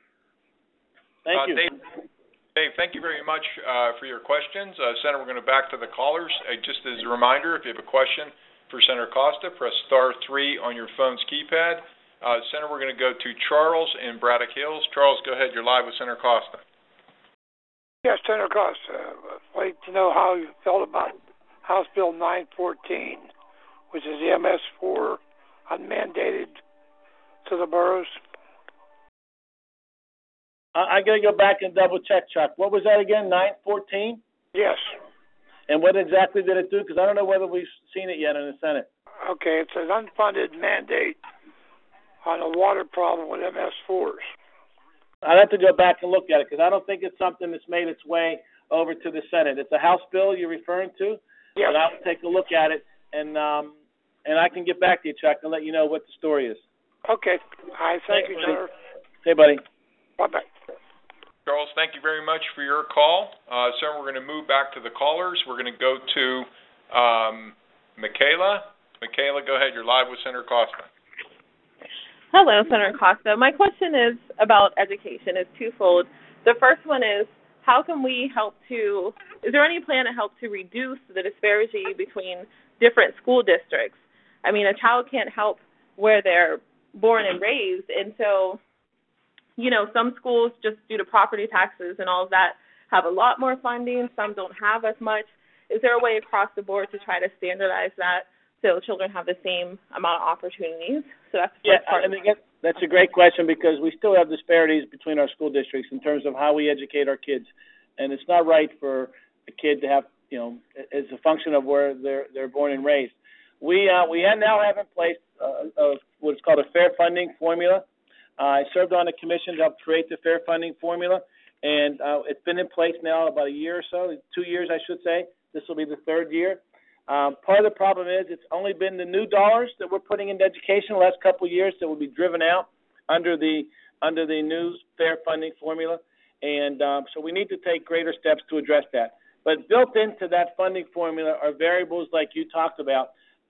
Thank uh, you. Dave, Dave, thank you very much uh, for your questions. Uh, Senator, we're going to back to the callers. Uh, just as a reminder, if you have a question for Senator Costa, press star three on your phone's keypad. Uh, Senator, we're going to go to Charles in Braddock Hills. Charles, go ahead. You're live with Senator Costa. Yes, Senator Costa, I'd like to know how you felt about House Bill nine fourteen, which is the M S four unmandated to the boroughs. I, I got to go back and double check, Chuck. What was that again, nine fourteen? Yes. And what exactly did it do? Because I don't know whether we've seen it yet in the Senate. Okay, it's an unfunded mandate on a water problem with M S fours. I'd have to go back and look at it, because I don't think it's something that's made its way over to the Senate. It's a House bill you're referring to? Yes. But I'll take a look at it, and um, and I can get back to you, Chuck, and let you know what the story is. Okay. All right, thank Thanks, you, buddy. sir. Hey, buddy. Bye-bye. Charles, thank you very much for your call. Uh, sir, we're going to move back to the callers. We're going to go to um, Michaela. Michaela, go ahead. You're live with Senator Costa. Hello, Senator Costa. My question is about education. It's twofold. The first one is, how can we help to, is there any plan to help to reduce the disparity between different school districts? I mean, a child can't help where they're born and raised, and so, you know, some schools, just due to property taxes and all of that, have a lot more funding. Some don't have as much. Is there a way across the board to try to standardize that so children have the same amount of opportunities? So that's the yeah, first part. I mean, that's a great question, because we still have disparities between our school districts in terms of how we educate our kids, and it's not right for a kid to have, you know, as a function of where they're they're born and raised. We uh, we now have in place uh, a, what's called a fair funding formula. Uh, I served on a commission to help create the fair funding formula, and uh, it's been in place now about a year or so, two years, I should say. This will be the third year. Um, part of the problem is it's only been the new dollars that we're putting into education the last couple of years that will be driven out under the under the new fair funding formula, and um, so we need to take greater steps to address that. But built into that funding formula are variables like you talked about,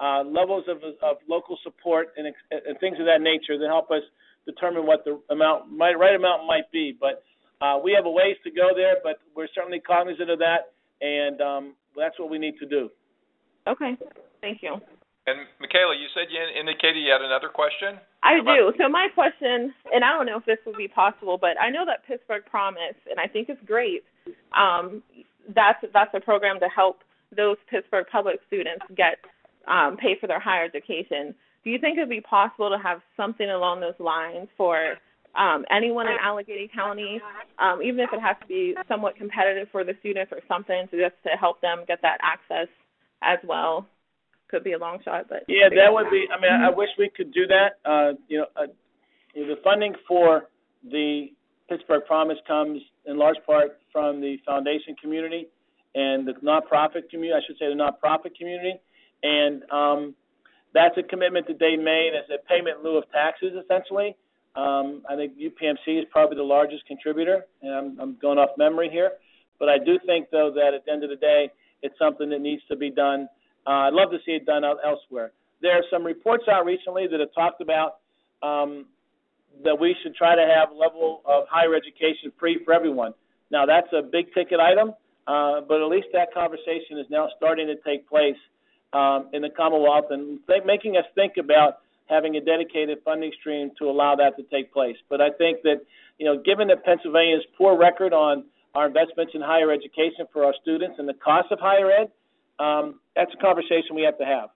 uh, levels of, of local support and, and things of that nature that help us determine what the amount, might, right amount might be. But uh, we have a ways to go there, but we're certainly cognizant of that, and um, that's what we need to do. Okay, thank you. And Michaela, you said you indicated you had another question? I about- do. So my question, and I don't know if this would be possible, but I know that Pittsburgh Promise, and I think it's great, um, that's that's a program to help those Pittsburgh public students get um, pay for their higher education. Do you think it would be possible to have something along those lines for um, anyone in Allegheny County, um, even if it has to be somewhat competitive for the students or something, to just to help them get that access as well? Could be a long shot, but yeah, that would be. I mean, I wish we could do that. Uh, you know, uh, the funding for the Pittsburgh Promise comes in large part from the foundation community and the nonprofit community. I should say the nonprofit community, and um, that's a commitment that they made as a payment in lieu of taxes, essentially. Um, I think U P M C is probably the largest contributor, and I'm, I'm going off memory here, but I do think though that at the end of the day, it's something that needs to be done. Uh, I'd love to see it done out elsewhere. There are some reports out recently that have talked about um, that we should try to have a level of higher education free for everyone. Now, that's a big-ticket item, uh, but at least that conversation is now starting to take place um, in the Commonwealth and th- making us think about having a dedicated funding stream to allow that to take place. But I think that, you know, given that Pennsylvania's poor record on our investments in higher education for our students and the cost of higher ed, Um, that's a conversation we have to have.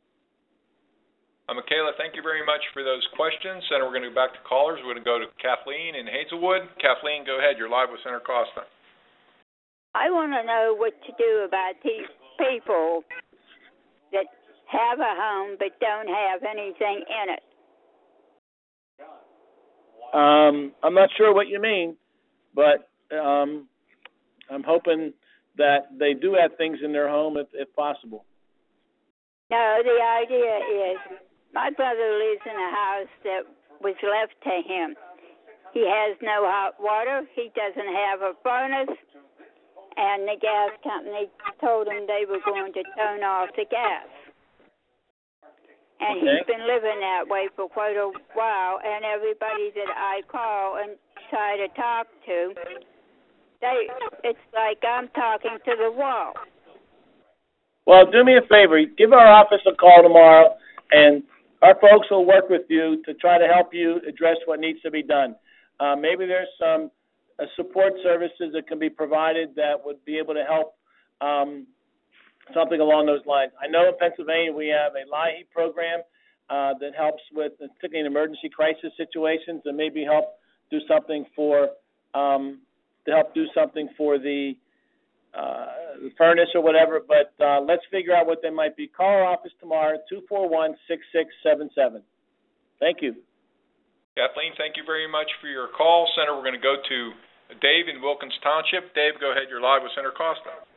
Uh, Michaela, thank you very much for those questions. Senator, we're going to go back to callers. We're going to go to Kathleen in Hazelwood. Kathleen, go ahead. You're live with Senator Costa. I want to know what to do about these people that have a home but don't have anything in it. Um, I'm not sure what you mean, but um, I'm hoping that they do have things in their home if, if possible. No, the idea is my brother lives in a house that was left to him. He has no hot water. He doesn't have a furnace. And the gas company told him they were going to turn off the gas. And okay. He's been living that way for quite a while. And everybody that I call and try to talk to, They, it's like I'm talking to the wall. Well, do me a favor. Give our office a call tomorrow, and our folks will work with you to try to help you address what needs to be done. Uh, maybe there's some uh, support services that can be provided that would be able to help um, something along those lines. I know in Pennsylvania we have a L I H E program uh, that helps with, particularly in emergency crisis situations, and maybe help do something for um, to help do something for the, uh, the furnace or whatever, but uh, let's figure out what they might be. Call our office tomorrow, two four one, six six seven seven. Thank you. Kathleen, thank you very much for your call. Senator, we're going to go to Dave in Wilkins Township. Dave, go ahead. You're live with Senator Costa.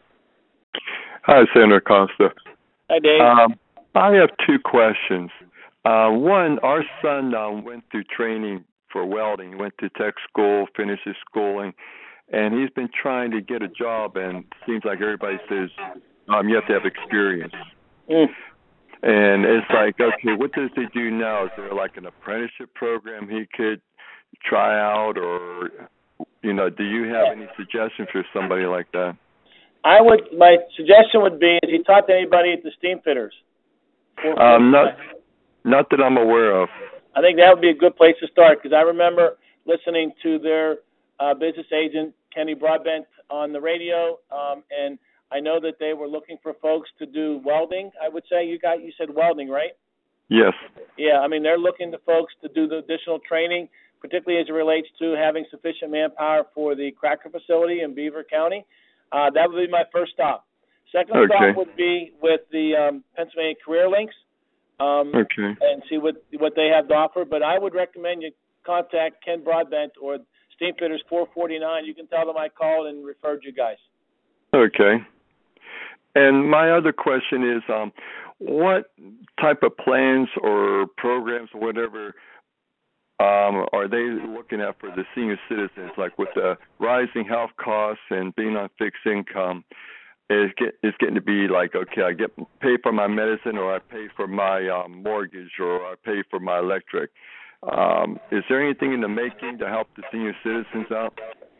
Hi, Senator Costa. Hi, Dave. Um, I have two questions. Uh, one, our son um, went through training for welding. He went to tech school, finished his schooling, and he's been trying to get a job, and it seems like everybody says um, you have to have experience. Mm. And it's like, okay, what does he do now? Is there like an apprenticeship program he could try out, or, you know, do you have any suggestions for somebody like that? I would, my suggestion would be, is he taught to anybody at the Steam Fitters? Um, not, not that I'm aware of. I think that would be a good place to start, because I remember listening to their uh, business agent, Kenny Broadbent, on the radio, um, and I know that they were looking for folks to do welding. I would say you got you said welding, right? Yes. Yeah, I mean, they're looking to folks to do the additional training, particularly as it relates to having sufficient manpower for the cracker facility in Beaver County. Uh, that would be my first stop. Second okay. stop would be with the um, Pennsylvania Career Links. Um, okay. And see what what they have to offer. But I would recommend you contact Ken Broadbent or Steam Fitters four forty-nine. You can tell them I called and referred you guys. Okay. And my other question is, um, what type of plans or programs or whatever um, are they looking at for the senior citizens, like with the rising health costs and being on fixed income? it's get it's getting to be like, okay, I get pay for my medicine, or I pay for my um, mortgage, or I pay for my electric. Um, is there anything in the making to help the senior citizens out?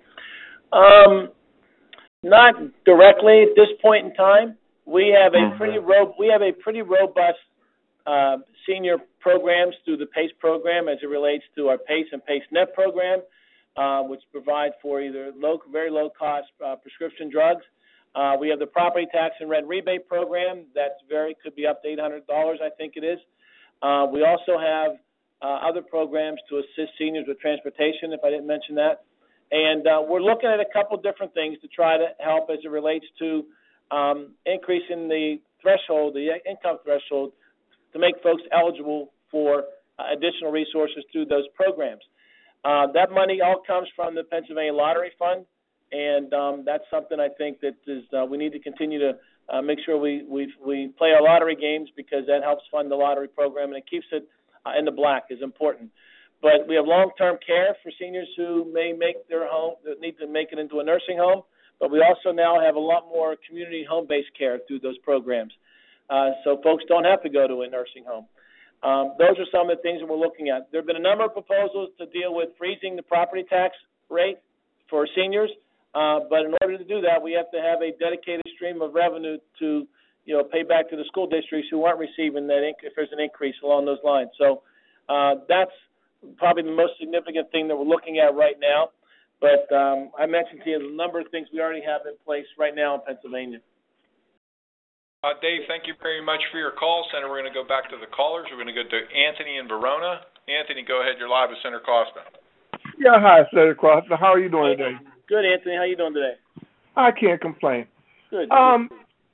Um, not directly at this point in time. We have a Mm-hmm. pretty ro- we have a pretty robust uh, senior programs through the PACE program as it relates to our PACE and PACE Net program, uh, which provide for either low, very low cost uh, prescription drugs. Uh, we have the property tax and rent rebate program that's very could be up to eight hundred dollars, I think it is. Uh, we also have uh, other programs to assist seniors with transportation, if I didn't mention that. And uh, we're looking at a couple different things to try to help as it relates to um, increasing the threshold, the income threshold, to make folks eligible for uh, additional resources through those programs. Uh, that money all comes from the Pennsylvania Lottery Fund, and um, that's something I think that is uh, we need to continue to uh, make sure we, we we play our lottery games, because that helps fund the lottery program, and it keeps it uh, in the black is important. But we have long-term care for seniors who may make their home, that need to make it into a nursing home, but we also now have a lot more community home-based care through those programs. Uh, so folks don't have to go to a nursing home. Um, those are some of the things that we're looking at. There have been a number of proposals to deal with freezing the property tax rate for seniors, uh, but in order to do that, we have to have a dedicated stream of revenue to, you know, pay back to the school districts who aren't receiving that inc- if there's an increase along those lines. So uh, that's probably the most significant thing that we're looking at right now. But um, I mentioned to you a number of things we already have in place right now in Pennsylvania. Uh, Dave, thank you very much for your call. Senator, we're going to go back to the callers. We're going to go to Anthony in Verona. Anthony, go ahead. You're live with Senator Costa. Yeah, hi, Senator Costa. How are you doing today? Good, Anthony. How you doing today? I can't complain. Good. Um,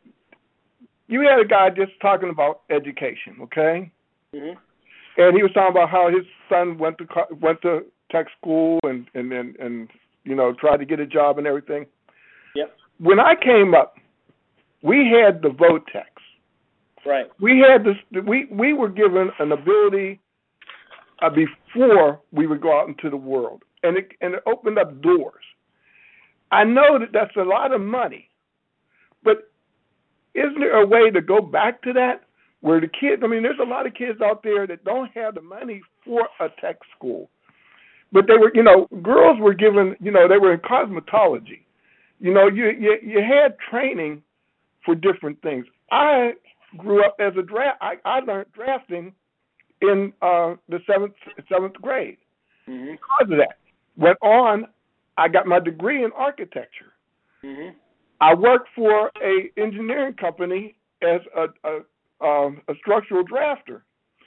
you had a guy just talking about education, okay? Mm-hmm. And he was talking about how his son went to co- went to tech school and and, and and you know tried to get a job and everything. Yep. When I came up, we had the Votex. Right. We had this. We we were given an ability uh, before we would go out into the world, and it and it opened up doors. I know that that's a lot of money, but isn't there a way to go back to that? Where the kids, I mean, there's a lot of kids out there that don't have the money for a tech school. But they were, you know, girls were given, you know, they were in cosmetology. You know, you you, you had training for different things. I grew up as a draft. I, I learned drafting in uh, the seventh seventh grade. Mm-hmm. Because of that, went on. I got my degree in architecture. Mm-hmm. I worked for a engineering company as a, a Um, a structural drafter.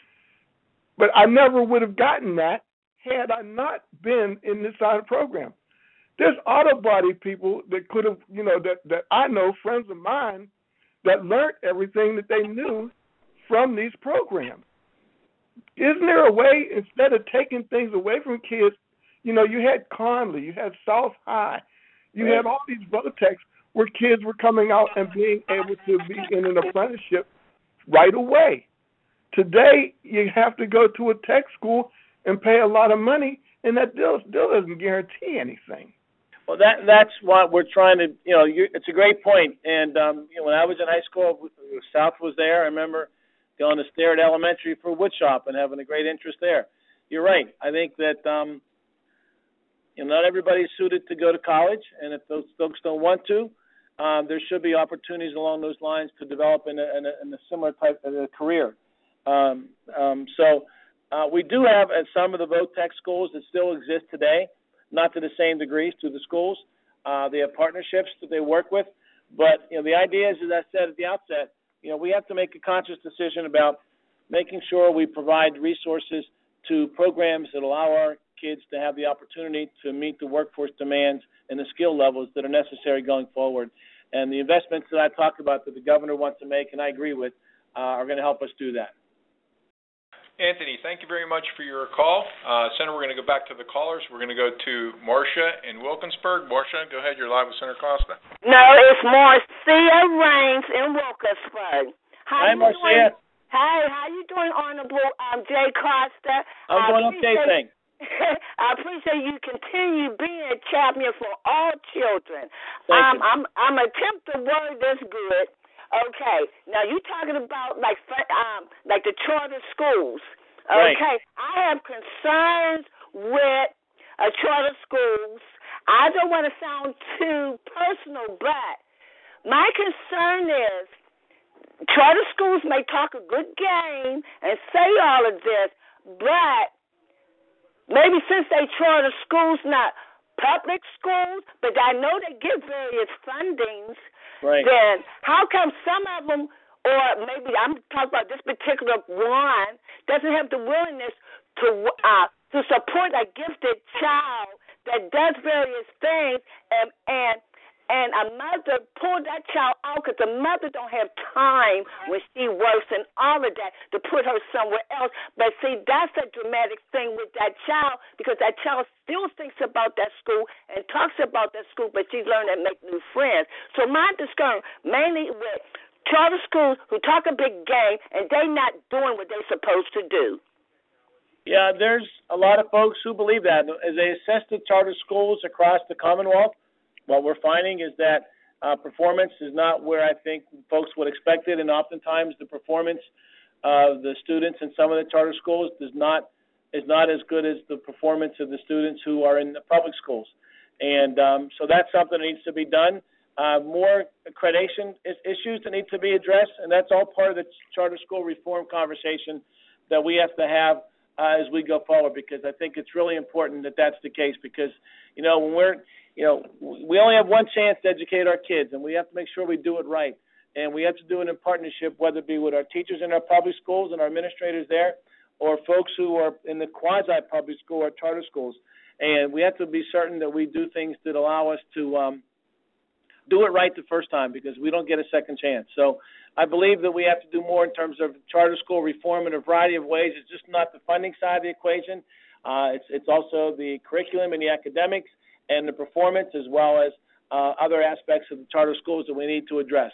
But I never would have gotten that had I not been in this side of the program. There's auto body people that could have, you know, that, that I know, friends of mine, that learned everything that they knew from these programs. Isn't there a way, instead of taking things away from kids, you know, you had Conley, you had South High, you had all these Votex where kids were coming out and being able to be in an apprenticeship right away. Today, you have to go to a tech school and pay a lot of money, and that still, still doesn't guarantee anything. Well, that that's what we're trying to, you know, you're, it's a great point. And, um, you know, when I was in high school, South was there. I remember going to Starrett Elementary for wood shop and having a great interest there. You're right. I think that, um, you know, not everybody's suited to go to college, and if those folks don't want to, Um, there should be opportunities along those lines to develop in a, in a, in a similar type of a career. Um, um, so uh, we do have at some of the Votex schools that still exist today, not to the same degrees to the schools. Uh, they have partnerships that they work with. But, you know, the idea is, as I said at the outset, you know, we have to make a conscious decision about making sure we provide resources to programs that allow our kids to have the opportunity to meet the workforce demands and the skill levels that are necessary going forward. And the investments that I talked about that the governor wants to make, and I agree with, uh, are going to help us do that. Anthony, thank you very much for your call. Uh, Senator, we're going to go back to the callers. We're going to go to Marcia in Wilkinsburg. Marcia, go ahead. You're live with Senator Costa. No, it's Marcia Raines in Wilkinsburg. How Hi, you Marcia. Doing? Hey, how you doing, Honorable um, Jay Costa? I'm I doing okay, appreciate- thanks. I appreciate you continue being a champion for all children. Thank um, you. I'm I'm attempt to word this good. Okay, now you talking about like um like the charter schools. Okay, Right. I have concerns with uh, charter schools. I don't want to sound too personal, but my concern is charter schools may talk a good game and say all of this, but maybe since they charter schools, not public schools, but I know they get various fundings, Right. then how come some of them, or maybe I'm talking about this particular one, doesn't have the willingness to uh, to support a gifted child that does various things, and and and a mother pull that child out because the mother don't have time when she works and all of that to put her somewhere else. But see, that's a dramatic thing with that child because that child still thinks about that school and talks about that school, but she's learning to make new friends. So my concern mainly with charter schools who talk a big game and they not doing what they're supposed to do. Yeah, there's a lot of folks who believe that. As they assess the charter schools across the Commonwealth, what we're finding is that uh, performance is not where I think folks would expect it, and oftentimes the performance of the students in some of the charter schools does not is not as good as the performance of the students who are in the public schools. And um, so that's something that needs to be done. Uh, more accreditation is issues that need to be addressed, and that's all part of the charter school reform conversation that we have to have uh, as we go forward, because I think it's really important that that's the case, because, you know, when we're, you know, we only have one chance to educate our kids, and we have to make sure we do it right. And we have to do it in partnership, whether it be with our teachers in our public schools and our administrators there, or folks who are in the quasi-public school or charter schools. And we have to be certain that we do things that allow us to um, do it right the first time, because we don't get a second chance. So I believe that we have to do more in terms of charter school reform in a variety of ways. It's just not the funding side of the equation. Uh, it's, it's also the curriculum and the academics and the performance, as well as uh, other aspects of the charter schools that we need to address.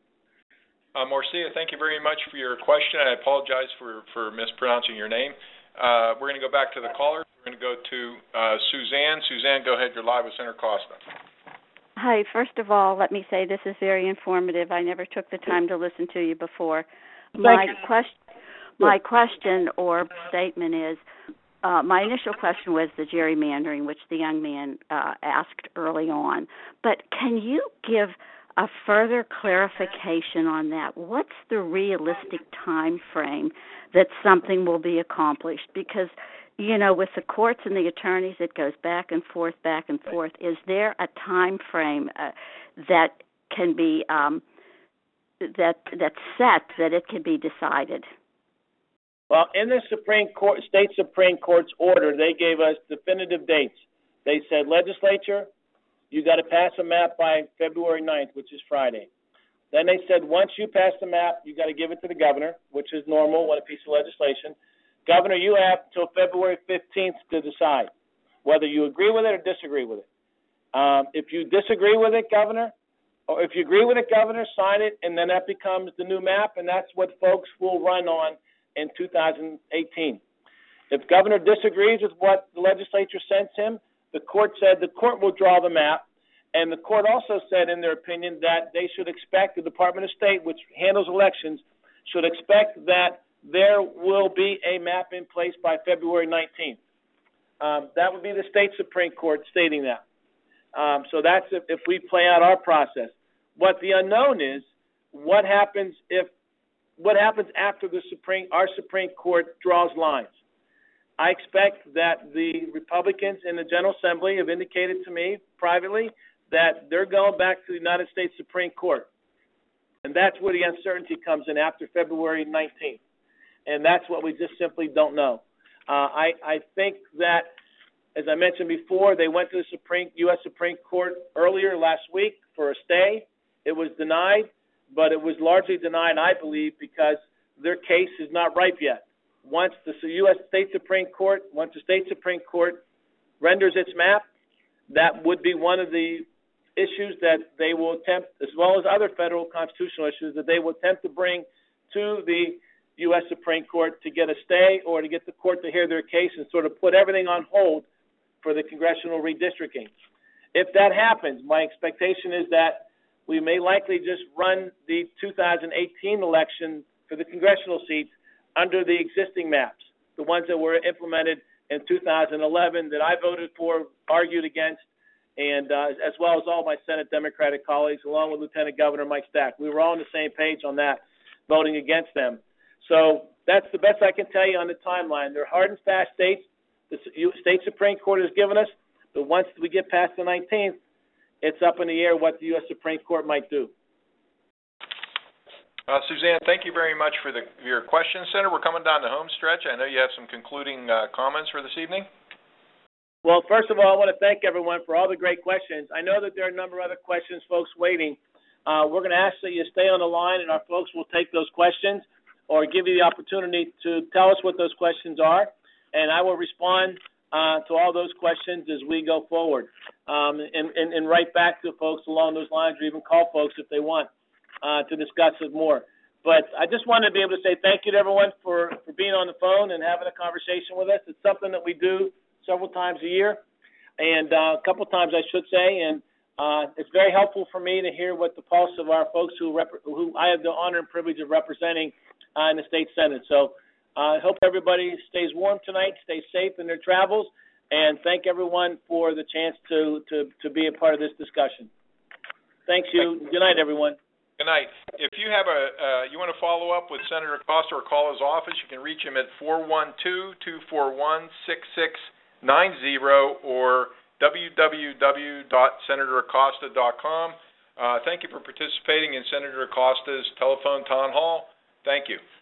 Uh, Marcia, thank you very much for your question. I apologize for, for mispronouncing your name. Uh, we're going to go back to the callers. We're going to go to uh, Suzanne. Suzanne, go ahead. You're live with Senator Costa. Hi. First of all, let me say this is very informative. I never took the time to listen to you before. Thank my you. question, my question or statement is, uh, my initial question was the gerrymandering, which the young man uh, asked early on. But can you give a further clarification on that? What's the realistic time frame that something will be accomplished? Because, you know, with the courts and the attorneys, it goes back and forth, back and forth. Is there a time frame uh, that can be um, that that's set that it can be decided? Well, in the Supreme Court, state Supreme Court's order, they gave us definitive dates. They said, legislature, you got to pass a map by February ninth, which is Friday. Then they said, once you pass the map, you got to give it to the governor, which is normal when a piece of legislation. Governor, you have until February fifteenth to decide whether you agree with it or disagree with it. Um, if you disagree with it, Governor, or if you agree with it, Governor, sign it, and then that becomes the new map, and that's what folks will run on in two thousand eighteen. If Governor disagrees with what the legislature sends him, the court said the court will draw the map, and the court also said in their opinion that they should expect, the Department of State, which handles elections, should expect that there will be a map in place by February nineteenth. Um, that would be the state Supreme Court stating that. Um, so that's if, if we play out our process. What the unknown is, what happens if, what happens after the Supreme, our Supreme Court draws lines. I expect that the Republicans in the General Assembly have indicated to me privately that they're going back to the United States Supreme Court. And that's where the uncertainty comes in after February nineteenth. And that's what we just simply don't know. Uh, I, I think that, as I mentioned before, they went to the Supreme U S Supreme Court earlier last week for a stay. It was denied, but it was largely denied, I believe, because their case is not ripe yet. Once the U S State Supreme Court, once the State Supreme Court renders its map, that would be one of the issues that they will attempt, as well as other federal constitutional issues, that they will attempt to bring to the U S Supreme Court to get a stay or to get the court to hear their case and sort of put everything on hold for the congressional redistricting. If that happens, my expectation is that we may likely just run the two thousand eighteen election for the congressional seats under the existing maps, the ones that were implemented in two thousand eleven that I voted for, argued against, and uh, as well as all my Senate Democratic colleagues, along with Lieutenant Governor Mike Stack. We were all on the same page on that, voting against them. So that's the best I can tell you on the timeline. They're hard and fast states. The state Supreme Court has given us, but once we get past the nineteenth, it's up in the air what the U S Supreme Court might do. Uh, Suzanne, thank you very much for the, your question, Senator. We're coming down the home stretch. I know you have some concluding uh, comments for this evening. Well, first of all, I want to thank everyone for all the great questions. I know that there are a number of other questions, folks waiting. Uh, we're going to ask that you stay on the line, and our folks will take those questions or give you the opportunity to tell us what those questions are, and I will respond uh, to all those questions as we go forward, um, and, and, and write back to folks along those lines, or even call folks if they want uh, to discuss it more. But I just wanted to be able to say thank you to everyone for, for being on the phone and having a conversation with us. It's something that we do several times a year, and uh, a couple times I should say, and uh, it's very helpful for me to hear what the pulse of our folks who, rep- who I have the honor and privilege of representing uh, in the state Senate. So I uh, hope everybody stays warm tonight, stays safe in their travels, and thank everyone for the chance to, to, to be a part of this discussion. Thanks you. Good night, everyone. Good night. If you have a uh, you want to follow up with Senator Acosta or call his office, you can reach him at four one two, two four one, six six nine zero or w w w dot senator acosta dot com. Uh, thank you for participating in Senator Acosta's telephone town hall. Thank you.